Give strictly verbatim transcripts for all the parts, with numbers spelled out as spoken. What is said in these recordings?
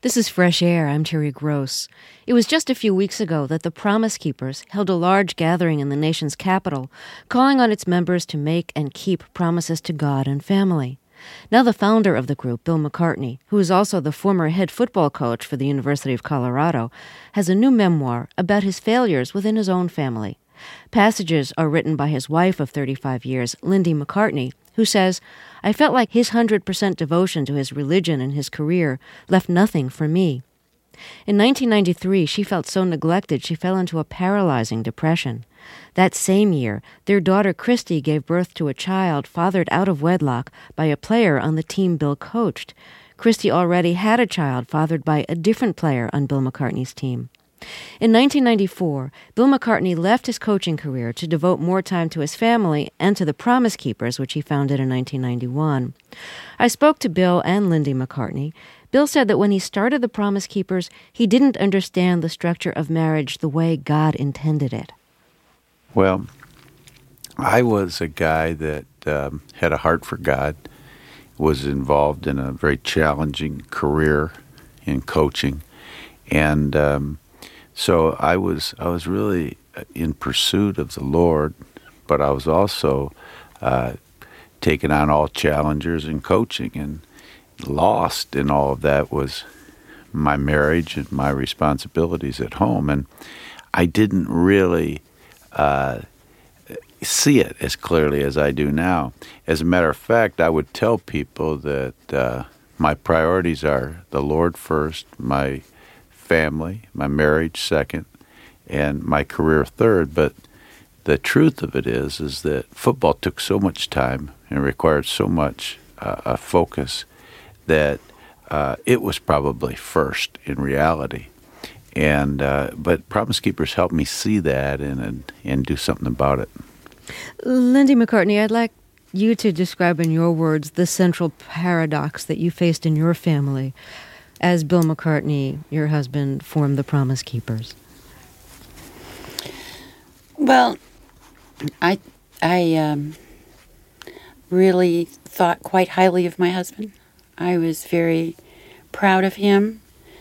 This is Fresh Air. I'm Terry Gross. It was just a few weeks ago that the Promise Keepers held a large gathering in the nation's capital, calling on its members to make and keep promises to God and family. Now the founder of the group, Bill McCartney, who is also the former head football coach for the University of Colorado, has a new memoir about his failures within his own family. Passages are written by his wife of thirty-five years, Lindy McCartney, who says, "I felt like his one hundred percent devotion to his religion and his career left nothing for me." In nineteen ninety-three, she felt so neglected she fell into a paralyzing depression. That same year, their daughter Christy gave birth to a child fathered out of wedlock by a player on the team Bill coached. Christy already had a child fathered by a different player on Bill McCartney's team. In nineteen ninety-four, Bill McCartney left his coaching career to devote more time to his family and to the Promise Keepers, which he founded in nineteen ninety-one. I spoke to Bill and Lindy McCartney. Bill said that when he started the Promise Keepers, he didn't understand the structure of marriage the way God intended it. Well, I was a guy that um, had a heart for God, was involved in a very challenging career in coaching, and um, so I was I was really in pursuit of the Lord, but I was also uh, taking on all challengers in coaching, and lost in all of that was my marriage and my responsibilities at home, and I didn't really uh, see it as clearly as I do now. As a matter of fact, I would tell people that uh, my priorities are the Lord first, my family, my marriage second, and my career third. But the truth of it is, is that football took so much time and required so much uh, a focus that uh, it was probably first in reality. And uh, but Promise Keepers helped me see that and, and and do something about it. Lindy McCartney, I'd like you to describe in your words the central paradox that you faced in your family as Bill McCartney, your husband, formed the Promise Keepers. Well, I I um, really thought quite highly of my husband. I was very proud of him,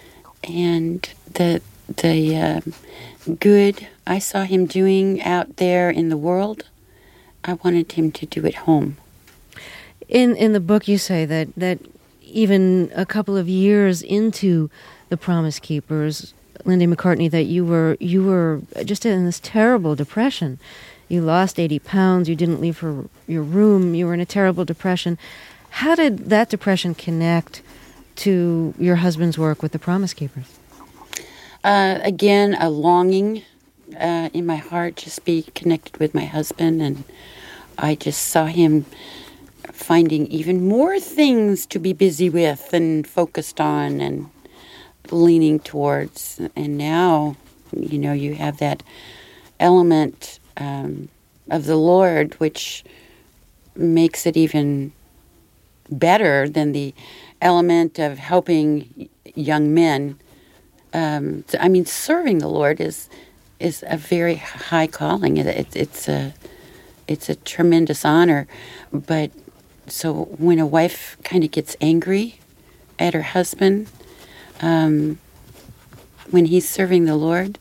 and the the uh, good I saw him doing out there in the world, I wanted him to do at home. In in the book, you say that that even a couple of years into the Promise Keepers, Lindy McCartney, that you were you were just in this terrible depression. You lost eighty pounds. You didn't leave her, your room. You were in a terrible depression. How did that depression connect to your husband's work with the Promise Keepers? Uh, again, a longing uh, in my heart, just be connected with my husband, and I just saw him finding even more things to be busy with and focused on and leaning towards. And now, you know, you have that element um, of the Lord, which makes it even better than the element of helping young men. Um, I mean, serving the Lord is is a very high calling. It, it, it's a it's a tremendous honor. But so when a wife kind of gets angry at her husband, um, when he's serving the Lord,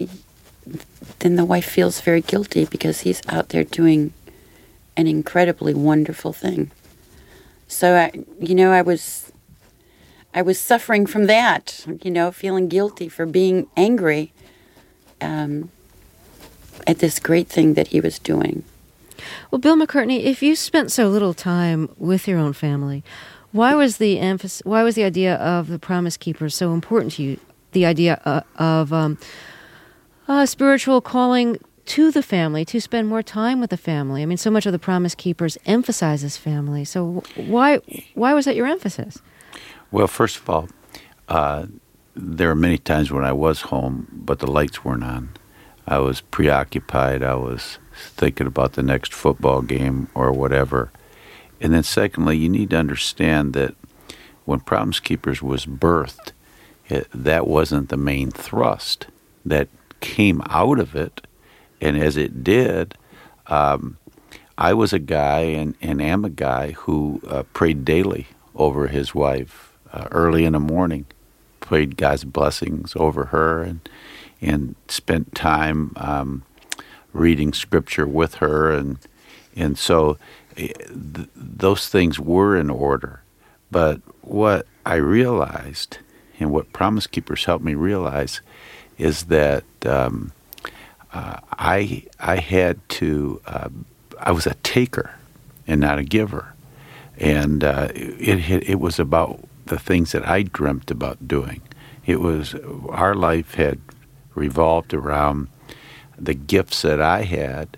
then the wife feels very guilty because he's out there doing an incredibly wonderful thing. So, I, you know, I was, I was suffering from that, you know, feeling guilty for being angry um, at this great thing that he was doing. Well, Bill McCartney, if you spent so little time with your own family, why was the emphasis, why was the idea of the Promise Keepers so important to you? The idea uh, of um, uh, spiritual calling to the family, to spend more time with the family. I mean, so much of the Promise Keepers emphasizes family. So why why was that your emphasis? Well, first of all, uh, there are many times when I was home, but the lights weren't on. I was preoccupied. I was thinking about the next football game or whatever. And then secondly, you need to understand that when Promise Keepers was birthed, it, that wasn't the main thrust. That came out of it. And as it did, um, I was a guy and, and am a guy who uh, prayed daily over his wife, uh, early in the morning, prayed God's blessings over her and and spent time um, reading Scripture with her, and and so th- those things were in order. But what I realized, and what Promise Keepers helped me realize, is that um, uh, I I had to uh, I was a taker and not a giver, and uh, it, it it was about the things that I dreamt about doing. It was our life had revolved around the gifts that I had,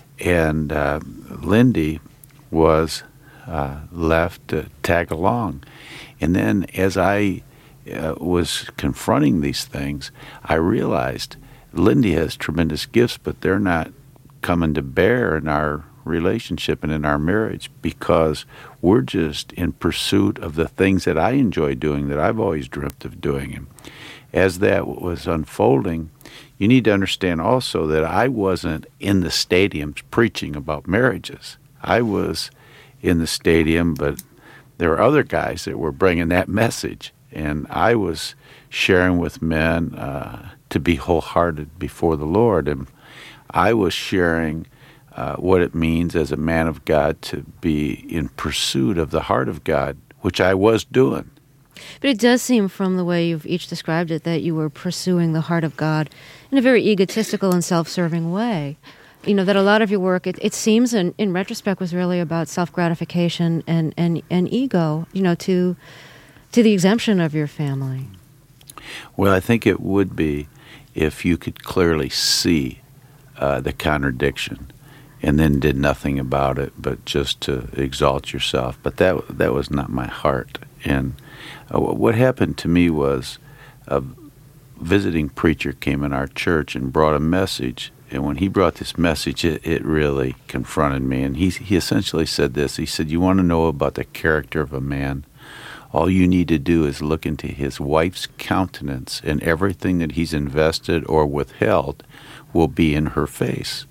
and uh, Lindy was uh, left to tag along. And then as I uh, was confronting these things, I realized Lindy has tremendous gifts, but they're not coming to bear in our relationship and in our marriage because we're just in pursuit of the things that I enjoy doing, that I've always dreamt of doing. And as that was unfolding, you need to understand also that I wasn't in the stadiums preaching about marriages. I was in the stadium, but there were other guys that were bringing that message, and I was sharing with men uh, to be wholehearted before the Lord, and I was sharing uh, what it means as a man of God to be in pursuit of the heart of God, which I was doing. But it does seem from the way you've each described it that you were pursuing the heart of God in a very egotistical and self-serving way. You know, that a lot of your work, it, it seems in, in retrospect, was really about self-gratification and, and, and ego, you know, to to the exemption of your family. Well, I think it would be if you could clearly see uh, the contradiction and then did nothing about it but just to exalt yourself. But that that was not my heart. And uh, what happened to me was a visiting preacher came in our church and brought a message. And when he brought this message, it, it really confronted me. And he he essentially said this. He said, you want to know about the character of a man? All you need to do is look into his wife's countenance, and everything that he's invested or withheld will be in her face.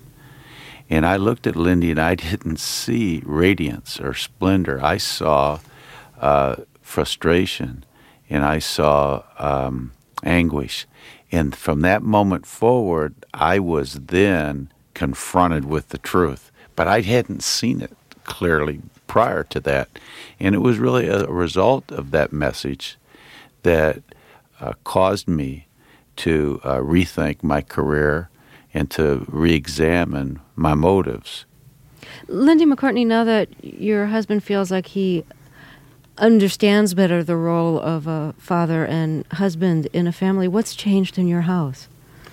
And I looked at Lindy, and I didn't see radiance or splendor. I saw uh, frustration, and I saw um, anguish. And from that moment forward, I was then confronted with the truth. But I hadn't seen it clearly prior to that. And it was really a result of that message that uh, caused me to uh, rethink my career and to re-examine my motives. Lindy McCartney, now that your husband feels like he understands better the role of a father and husband in a family, what's changed in your house?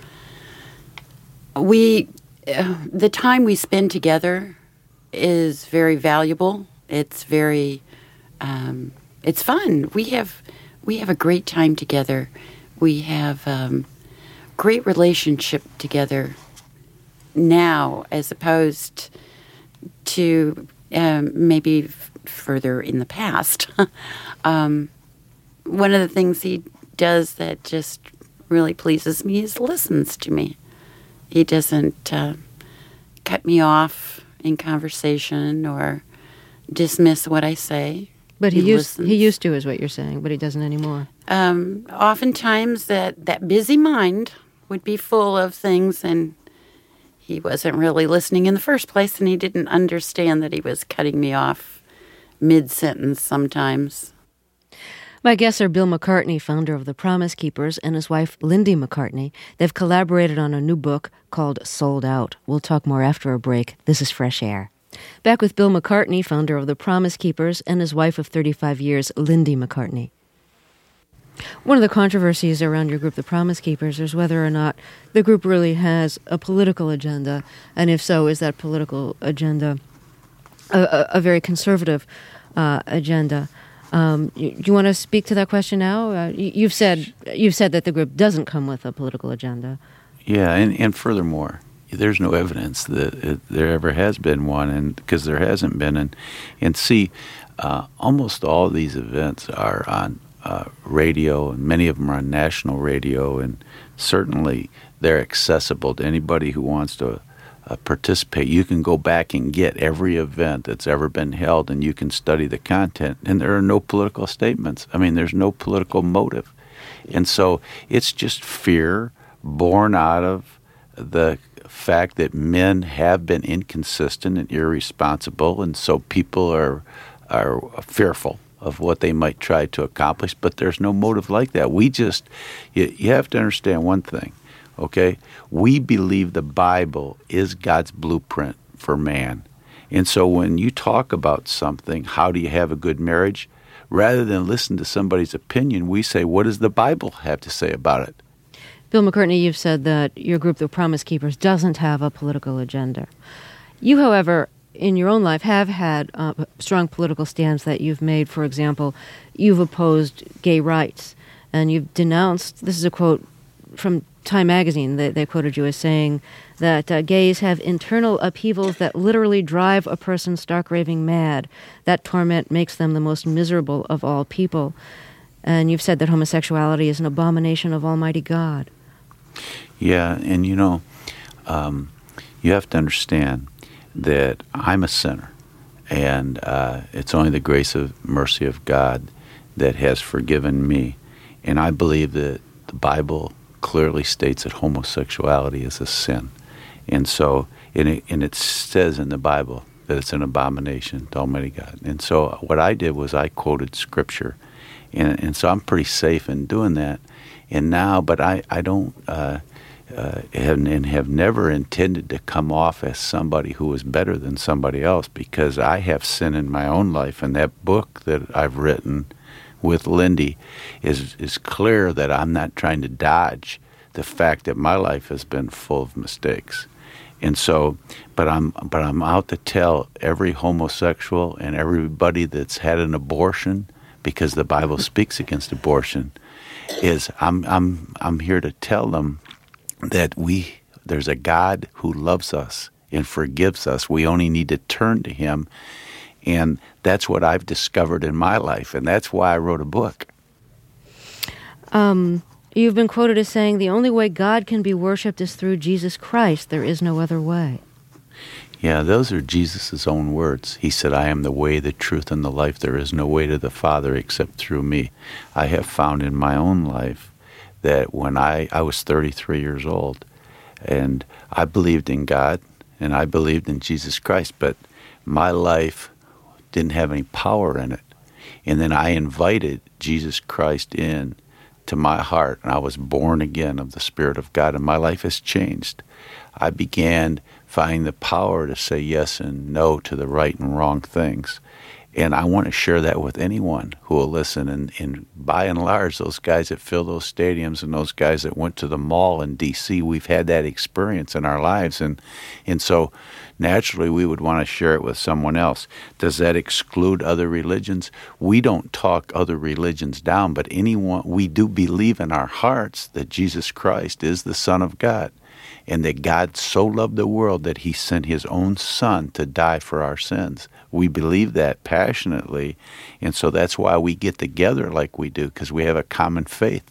We, uh, the time we spend together is very valuable. It's very, um, it's fun. We have, we have a great time together. We have um, great relationship together now, as opposed to um, maybe f- further in the past. um, one of the things he does that just really pleases me is listens to me. He doesn't uh, cut me off in conversation or dismiss what I say. But he, he used listens. he used to, is what you're saying, but he doesn't anymore. Um, oftentimes that, that busy mind would be full of things, and he wasn't really listening in the first place, and he didn't understand that he was cutting me off mid-sentence sometimes. My guests are Bill McCartney, founder of the Promise Keepers, and his wife, Lindy McCartney. They've collaborated on a new book called Sold Out. We'll talk more after a break. This is Fresh Air. Back with Bill McCartney, founder of the Promise Keepers, and his wife of thirty-five years, Lindy McCartney. One of the controversies around your group, the Promise Keepers, is whether or not the group really has a political agenda, and if so, is that political agenda a, a, a very conservative uh, agenda? Um, you, you want to speak to that question now? Uh, you, you've said you've said that the group doesn't come with a political agenda. Yeah, and, and furthermore, there's no evidence that it, there ever has been one, and because there hasn't been. And and see, uh, almost all of these events are on uh, radio, and many of them are on national radio, and certainly they're accessible to anybody who wants to uh, participate. You can go back and get every event that's ever been held, and you can study the content, and there are no political statements. I mean, there's no political motive. And so it's just fear born out of the fact that men have been inconsistent and irresponsible, and so people are are fearful of what they might try to accomplish, but there's no motive like that. We just, you, you have to understand one thing, okay? We believe the Bible is God's blueprint for man. And so when you talk about something, how do you have a good marriage? Rather than listen to somebody's opinion, we say, what does the Bible have to say about it? Bill McCartney, you've said that your group, the Promise Keepers, doesn't have a political agenda. You, however, in your own life have had uh, strong political stands that you've made. For example, you've opposed gay rights, and you've denounced, this is a quote from Time magazine, they, they quoted you as saying that uh, gays have internal upheavals that literally drive a person stark raving mad. That torment makes them the most miserable of all people. And you've said that homosexuality is an abomination of Almighty God. Yeah, and you know, um, you have to understand that I'm a sinner, and uh, it's only the grace of mercy of God that has forgiven me. And I believe that the Bible clearly states that homosexuality is a sin. And so, and it, and it says in the Bible that it's an abomination to Almighty God. And so what I did was I quoted Scripture. And, and so I'm pretty safe in doing that. And now, but I, I don't, uh, uh, and, and have never intended to come off as somebody who is better than somebody else, because I have sin in my own life. And that book that I've written with Lindy is is clear that I'm not trying to dodge the fact that my life has been full of mistakes. And so, but I'm but I'm out to tell every homosexual and everybody that's had an abortion, because the Bible speaks against abortion, is I'm I'm I'm here to tell them that we there's a God who loves us and forgives us. We only need to turn to Him. And that's what I've discovered in my life, and that's why I wrote a book. Um, you've been quoted as saying, the only way God can be worshipped is through Jesus Christ. There is no other way. Yeah, those are Jesus' own words. He said, I am the way, the truth, and the life. There is no way to the Father except through me. I have found in my own life that when I, I was thirty-three years old, and I believed in God, and I believed in Jesus Christ, but my life didn't have any power in it. And then I invited Jesus Christ in to my heart, and I was born again of the Spirit of God, and my life has changed. I began finding the power to say yes and no to the right and wrong things. And I want to share that with anyone who will listen. And, and by and large, those guys that fill those stadiums and those guys that went to the mall in D C, we've had that experience in our lives. And and so naturally we would want to share it with someone else. Does that exclude other religions? We don't talk other religions down, but anyone, we do believe in our hearts that Jesus Christ is the Son of God, and that God so loved the world that He sent His own Son to die for our sins. We believe that passionately, and so that's why we get together like we do, because we have a common faith.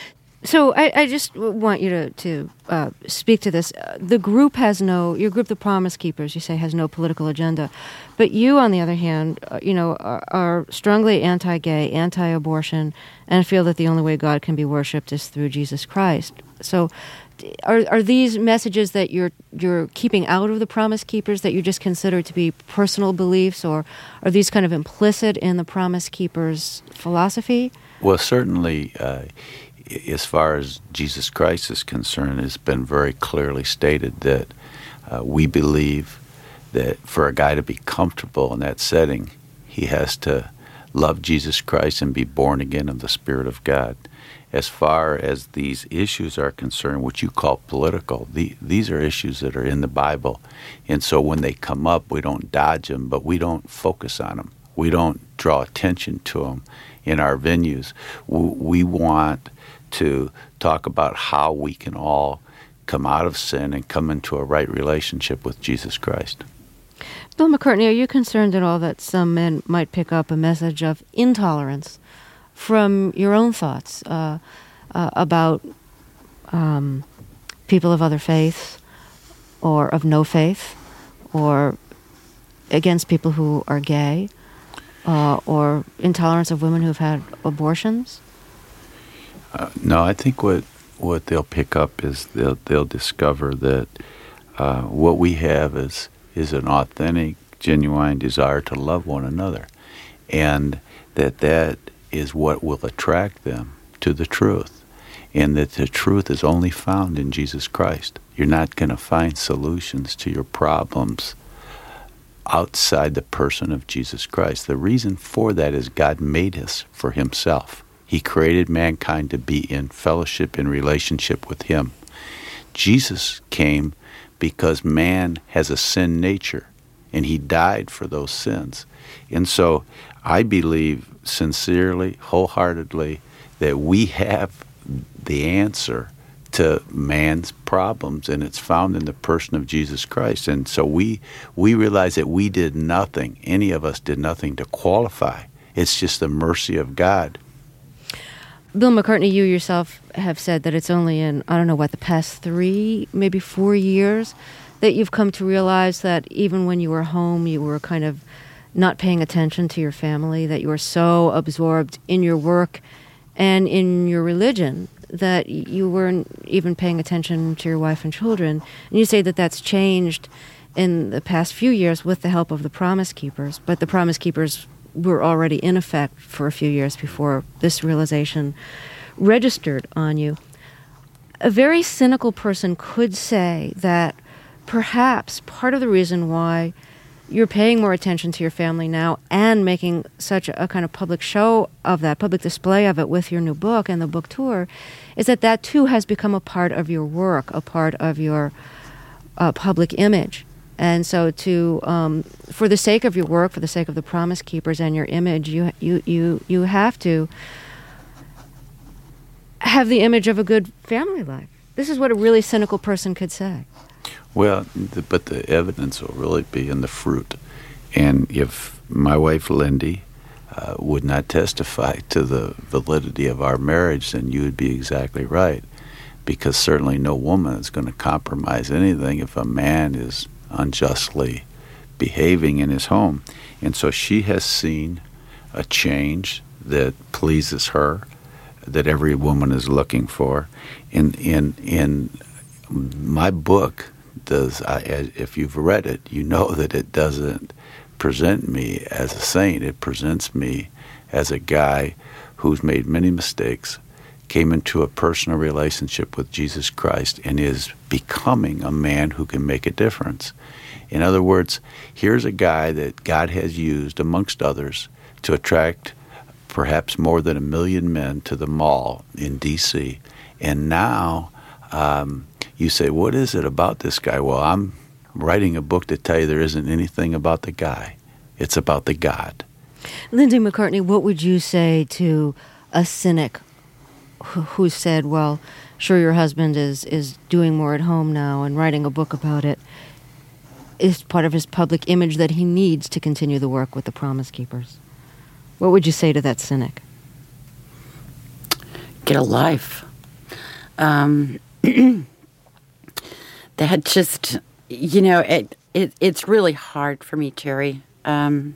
So I, I just want you to, to uh, speak to this. Uh, the group has no, your group, the Promise Keepers, you say, has no political agenda. But you, on the other hand, uh, you know, are, are strongly anti-gay, anti-abortion, and feel that the only way God can be worshipped is through Jesus Christ. So Are are these messages that you're you're keeping out of the Promise Keepers that you just consider to be personal beliefs, or are these kind of implicit in the Promise Keepers' philosophy? Well, certainly, uh, as far as Jesus Christ is concerned, it's been very clearly stated that uh, we believe that for a guy to be comfortable in that setting, he has to love Jesus Christ and be born again of the Spirit of God. As far as these issues are concerned, what you call political, the, these are issues that are in the Bible. And so when they come up, we don't dodge them, but we don't focus on them. We don't draw attention to them in our venues. We want to talk about how we can all come out of sin and come into a right relationship with Jesus Christ. Bill McCartney, are you concerned at all that some men might pick up a message of intolerance from your own thoughts uh, uh, about um, people of other faiths or of no faith, or against people who are gay, uh, or intolerance of women who've had abortions? Uh, no, I think what what they'll pick up is they'll they'll discover that uh, what we have is is an authentic, genuine desire to love one another, and that that is what will attract them to the truth, and that the truth is only found in Jesus Christ. You're not going to find solutions to your problems outside the person of Jesus Christ. The reason for that is God made us for himself. He created mankind to be in fellowship, in relationship with him. Jesus came because man has a sin nature, and he died for those sins. And so I believe sincerely, wholeheartedly, that we have the answer to man's problems, and it's found in the person of Jesus Christ. And so we we realize that we did nothing, any of us did nothing to qualify. It's just the mercy of God. Bill McCartney, you yourself have said that it's only in, I don't know what, the past three, maybe four years that you've come to realize that even when you were home, you were kind of not paying attention to your family, that you were so absorbed in your work and in your religion that you weren't even paying attention to your wife and children. And you say that that's changed in the past few years with the help of the Promise Keepers, but the Promise Keepers were already in effect for a few years before this realization registered on you. A very cynical person could say that perhaps part of the reason why you're paying more attention to your family now and making such a, a kind of public show of that, public display of it with your new book and the book tour, is that that too has become a part of your work, a part of your uh, public image. And so to, um, for the sake of your work, for the sake of the Promise Keepers and your image, you, you, you, you have to have the image of a good family life. This is what a really cynical person could say. Well, the, but the evidence will really be in the fruit. And if my wife, Lindy, uh, would not testify to the validity of our marriage, then you would be exactly right. Because certainly no woman is going to compromise anything if a man is unjustly behaving in his home. And so she has seen a change that pleases her, that every woman is looking for. In, in, in my book, does I, if you've read it, you know that it doesn't present me as a saint. It presents me as a guy who's made many mistakes, came into a personal relationship with Jesus Christ, and is becoming a man who can make a difference. In other words, here's a guy that God has used, amongst others, to attract perhaps more than a million men to the mall in D C And now um, you say, what is it about this guy? Well, I'm writing a book to tell you there isn't anything about the guy. It's about the God. Lindy McCartney, what would you say to a cynic who, who said, well, sure, your husband is, is doing more at home now and writing a book about it is part of his public image that he needs to continue the work with the Promise Keepers? What would you say to that cynic? Get a life. Um, that just, you know, it, it it's really hard for me, Terry. Um,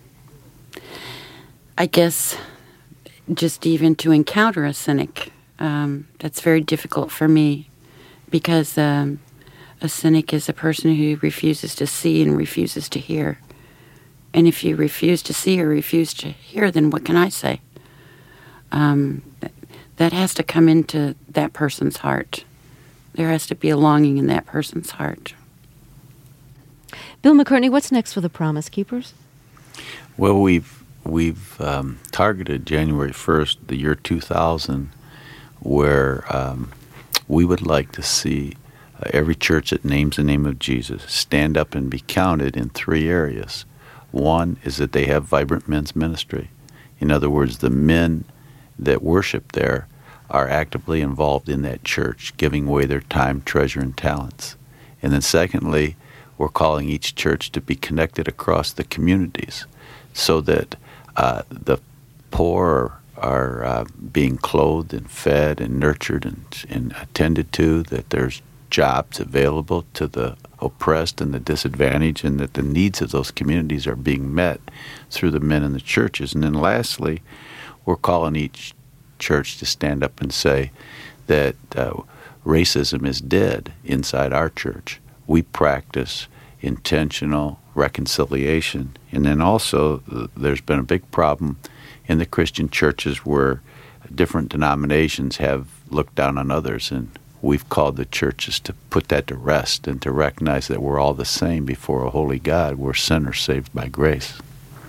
I guess just even to encounter a cynic, um, that's very difficult for me because um, a cynic is a person who refuses to see and refuses to hear. And if you refuse to see or refuse to hear, then what can I say? Um, that has to come into that person's heart. There has to be a longing in that person's heart. Bill McCartney, what's next for the Promise Keepers? Well, we've we've um, targeted January first, the year two thousand, where um, we would like to see uh, every church that names the name of Jesus stand up and be counted in three areas. One is that they have vibrant men's ministry. In other words, the men that worship there are actively involved in that church, giving away their time, treasure, and talents. And then secondly, we're calling each church to be connected across the communities so that uh, the poor are uh, being clothed and fed and nurtured and, and attended to, that there's jobs available to the oppressed and the disadvantaged, and that the needs of those communities are being met through the men in the churches. And then lastly, we're calling each church to stand up and say that uh, racism is dead inside our church. We practice intentional reconciliation. And then also uh, there's been a big problem in the Christian churches where different denominations have looked down on others, and we've called the churches to put that to rest and to recognize that we're all the same before a holy God. We're sinners saved by grace.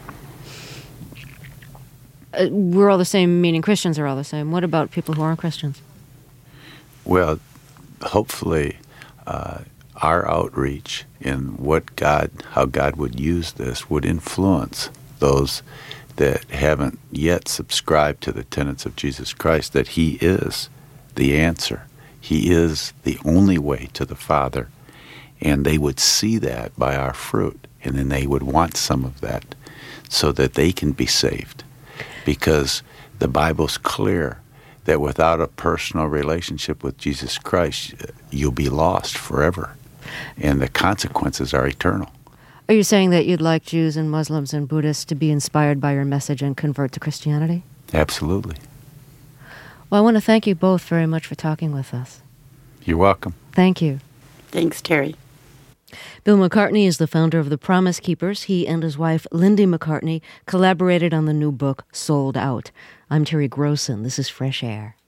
Uh, we're all the same, meaning Christians are all the same. What about people who aren't Christians? Well, hopefully uh, our outreach in what God, how God would use this would influence those that haven't yet subscribed to the tenets of Jesus Christ, that He is the answer. He is the only way to the Father. And they would see that by our fruit, and then they would want some of that so that they can be saved. Because the Bible's clear that without a personal relationship with Jesus Christ, you'll be lost forever. And the consequences are eternal. Are you saying that you'd like Jews and Muslims and Buddhists to be inspired by your message and convert to Christianity? Absolutely. Well, I want to thank you both very much for talking with us. You're welcome. Thank you. Thanks, Terry. Bill McCartney is the founder of the Promise Keepers. He and his wife, Lindy McCartney, collaborated on the new book, Sold Out. I'm Terry Grossen. This is Fresh Air.